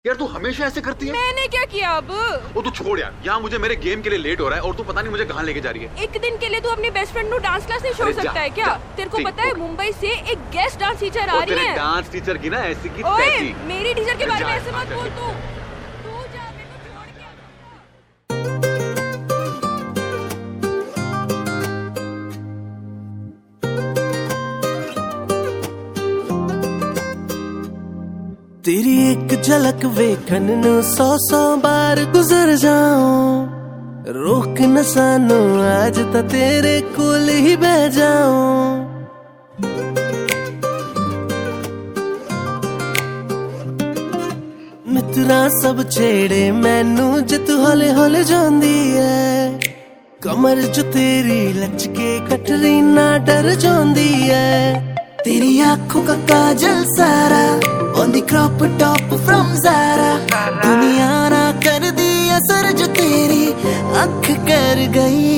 यार तू हमेशा ऐसे करती है। मैंने क्या किया अब? वो तू छोड़ यार, यहाँ मुझे मेरे गेम के लिए लेट हो रहा है और तू पता नहीं मुझे कहाँ लेके जा रही है। एक दिन के लिए तू अपनी बेस्ट फ्रेंड को डांस क्लास नहीं छोड़ सकता है क्या? तेरे को पता है मुंबई से एक गेस्ट डांस टीचर आ रही है। डांस टीचर की ना ऐसी की ओए, तैसी। मेरी टीचर के बारे में ऐसे मत बोल तू। तू जा, मेरे को छोड़ के। तेरी एक झलक वेखन नू 100 बार गुजर जाऊं, रोक न सानू आज तो तेरे कोल ही बह जाऊं। मित्रा सब छेड़े मैनू जे तू हौले हौले जांदी है, कमर जो तेरी लचके कटरीना डर जांदी है। तेरी आंखों का काजल सारा on the crop top from Zara, दुनिया ना कर दी असर जो तेरी आँख कर गई।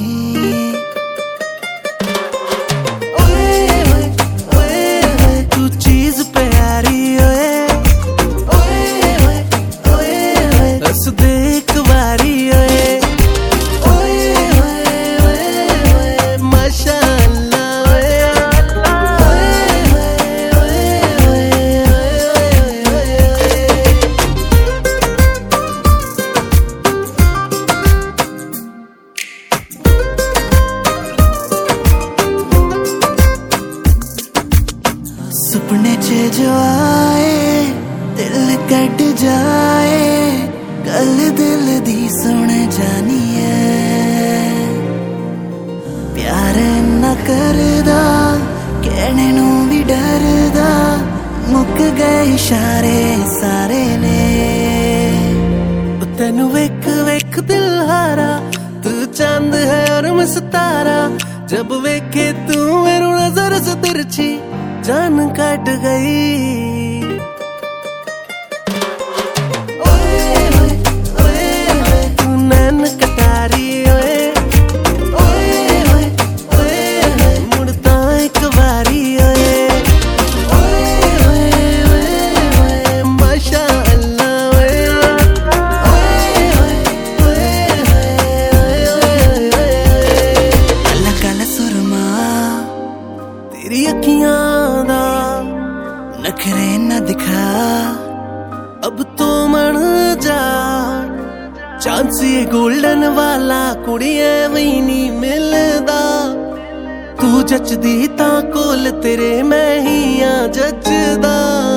ओए ओए ओए ओए तू चीज प्यारी ओए ओए ओए ओए ओए हंस दे एक बारी ओए ओए ओए ओए ओए माशाअल्लाह ओए सुपने च जो आए दिल कट जाए, गल दिल दी सुन जानी है। प्यार न करदा कहने नू भी डरदा, मुक गए इशारे सारे ने। तेनू वेख वेख दिल हारा, तू चांद है और मैं सितारा। जब वेखे तू मेरू नजर से तिरछी जान कट गई। ओए ओए ओए ओए तू नैन कटारी ओए ओए ओए ओए ओए मुड़ता एक बारी ओए ओए ओए ओए ओए माशाअल्लाह ओए ओए ओए ओए ओए काला काला सुरमा तेरी अखियां नखरे न दिखा, अब तो मन जा। चांस ये गोल्डन वाला कुड़िया भी नहीं मिलदा, तू जचदी ता कोल तेरे मैं ही आ जचदा।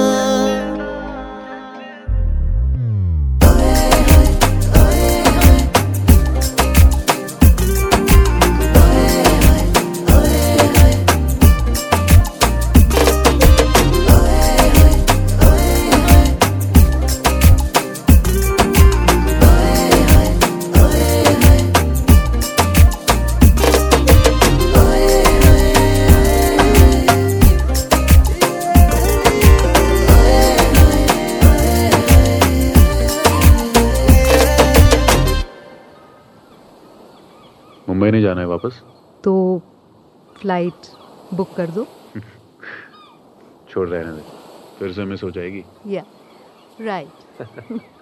मुंबई नहीं जाना है वापस? तो फ्लाइट बुक कर दो। छोड़ रहने दे, फिर से मिस हो जाएगी। या राइट